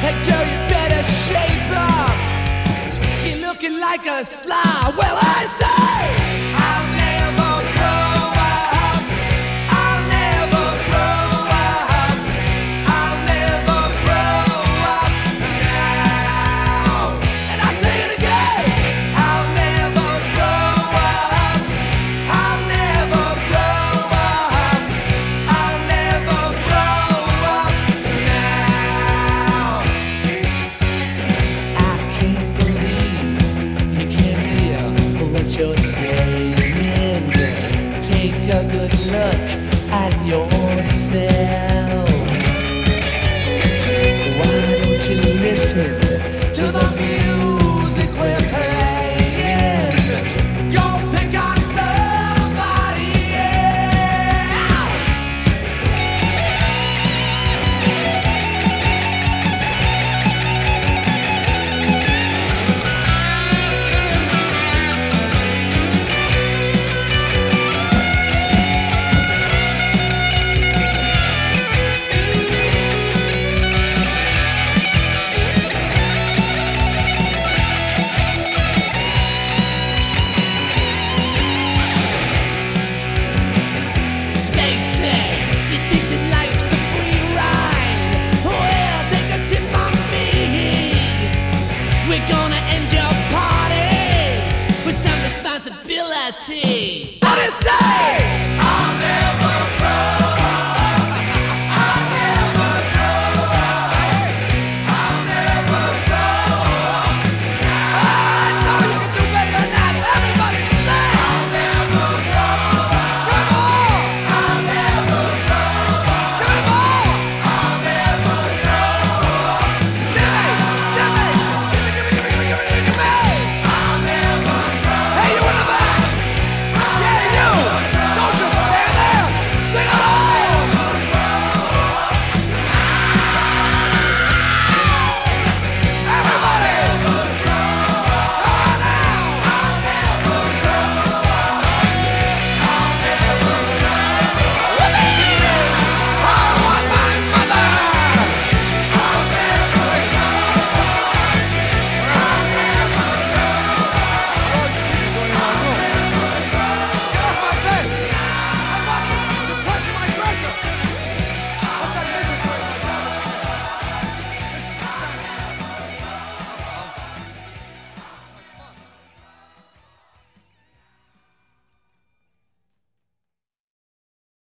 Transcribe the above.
Hey girl, you better shape up. You're looking like a slob. Well, I say I'll never grow up. I'll never grow up. I'll never grow up now. And I say it again. I'll never grow up. I'll never grow up. I'll never grow up now. I can't believe you can't hear what you're saying. Take a good look at yourself. Why don't you listen to the music we're playing? Go pick on somebody else. They say you think that life's a free ride. Well, take a tip from me. We're gonna end your party with some responsibility. What do you say? I'll never